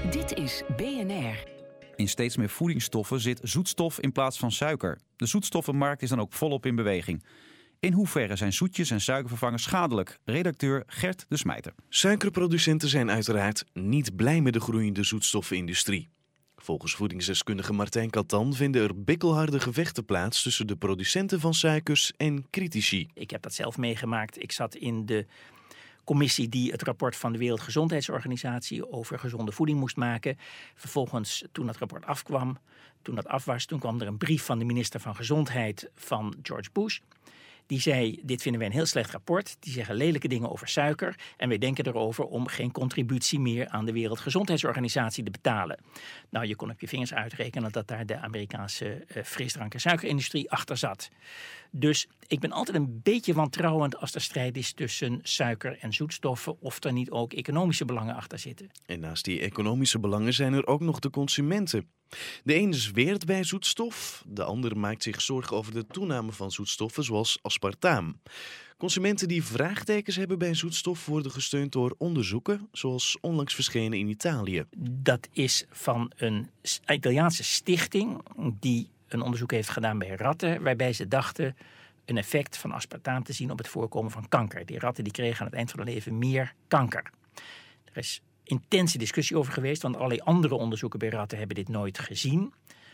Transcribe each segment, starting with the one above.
Dit is BNR. In steeds meer voedingsstoffen zit zoetstof in plaats van suiker. De zoetstoffenmarkt is dan ook volop in beweging. In hoeverre zijn zoetjes en suikervervangers schadelijk? Redacteur Gert de Smijter. Suikerproducenten zijn uiteraard niet blij met de groeiende zoetstoffenindustrie. Volgens voedingsdeskundige Martijn Catan vinden er bikkelharde gevechten plaats tussen de producenten van suikers en critici. Ik heb dat zelf meegemaakt. Ik zat in de commissie die het rapport van de Wereldgezondheidsorganisatie over gezonde voeding moest maken. Vervolgens, toen dat rapport afkwam, toen dat af was, toen kwam er een brief van de minister van Gezondheid van George Bush. Die zei, dit vinden wij een heel slecht rapport. Die zeggen lelijke dingen over suiker. En wij denken erover om geen contributie meer aan de Wereldgezondheidsorganisatie te betalen. Nou, je kon op je vingers uitrekenen dat daar de Amerikaanse frisdrank- en suikerindustrie achter zat. Dus ik ben altijd een beetje wantrouwend als er strijd is tussen suiker en zoetstoffen, of er niet ook economische belangen achter zitten. En naast die economische belangen zijn er ook nog de consumenten. De een zweert bij zoetstof, de ander maakt zich zorgen over de toename van zoetstoffen zoals aspartaam. Consumenten die vraagtekens hebben bij zoetstof worden gesteund door onderzoeken, zoals onlangs verschenen in Italië. Dat is van een Italiaanse stichting die een onderzoek heeft gedaan bij ratten, waarbij ze dachten een effect van aspartaam te zien op het voorkomen van kanker. Die ratten die kregen aan het eind van hun leven meer kanker. Er is intense discussie over geweest, want allerlei andere onderzoeken bij ratten hebben dit nooit gezien.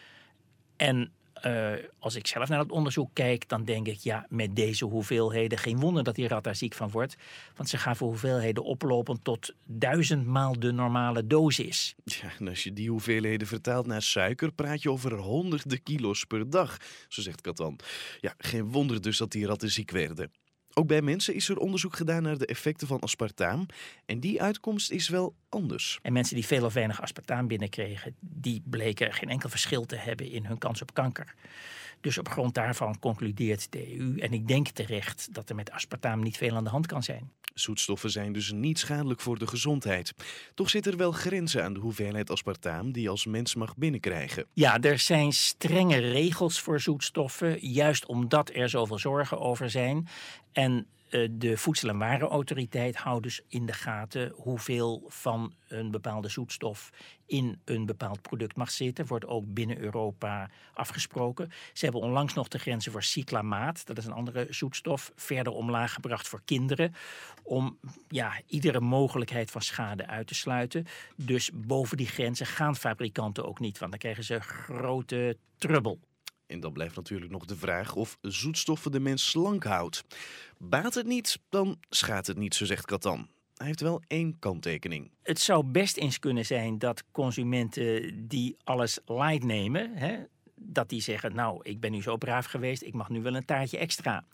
En als ik zelf naar het onderzoek kijk, dan denk ik, ja, met deze hoeveelheden geen wonder dat die rat daar ziek van wordt. Want ze gaven hoeveelheden oplopend tot 1000 maal de normale dosis. Ja, en als je die hoeveelheden vertaalt naar suiker, praat je over honderden kilo's per dag, zo zegt Catan. Ja, geen wonder dus dat die ratten ziek werden. Ook bij mensen is er onderzoek gedaan naar de effecten van aspartaam. En die uitkomst is wel anders. En mensen die veel of weinig aspartaam binnenkregen, die bleken geen enkel verschil te hebben in hun kans op kanker. Dus op grond daarvan concludeert de EU, en ik denk terecht, dat er met aspartaam niet veel aan de hand kan zijn. Zoetstoffen zijn dus niet schadelijk voor de gezondheid. Toch zit er wel grenzen aan de hoeveelheid aspartaam die je als mens mag binnenkrijgen. Ja, er zijn strenge regels voor zoetstoffen, juist omdat er zoveel zorgen over zijn. En de Voedsel- en Warenautoriteit houdt dus in de gaten hoeveel van een bepaalde zoetstof in een bepaald product mag zitten. Wordt ook binnen Europa afgesproken. Ze hebben onlangs nog de grenzen voor cyclamaat, dat is een andere zoetstof, verder omlaag gebracht voor kinderen. Om iedere mogelijkheid van schade uit te sluiten. Dus boven die grenzen gaan fabrikanten ook niet, want dan krijgen ze grote trubbel. En dan blijft natuurlijk nog de vraag of zoetstoffen de mens slank houdt. Baat het niet, dan schaadt het niet, zo zegt Catan. Hij heeft wel één kanttekening. Het zou best eens kunnen zijn dat consumenten die alles light nemen, dat die zeggen, nou, ik ben nu zo braaf geweest, ik mag nu wel een taartje extra.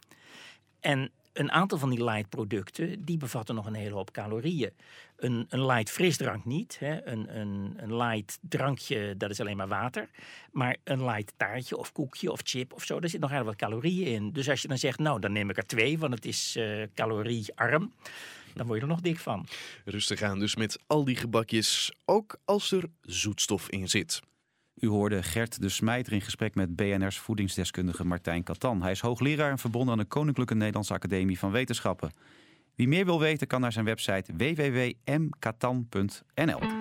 En een aantal van die light producten, die bevatten nog een hele hoop calorieën. Een light frisdrank niet. Een light drankje, dat is alleen maar water. Maar een light taartje of koekje of chip of zo, daar zit nog heel wat calorieën in. Dus als je dan zegt, nou, dan neem ik er 2, want het is caloriearm, dan word je er nog dik van. Rustig aan dus met al die gebakjes, ook als er zoetstof in zit. U hoorde Gert de Smijter in gesprek met BNR's voedingsdeskundige Martijn Catan. Hij is hoogleraar en verbonden aan de Koninklijke Nederlandse Academie van Wetenschappen. Wie meer wil weten kan naar zijn website www.mcatan.nl.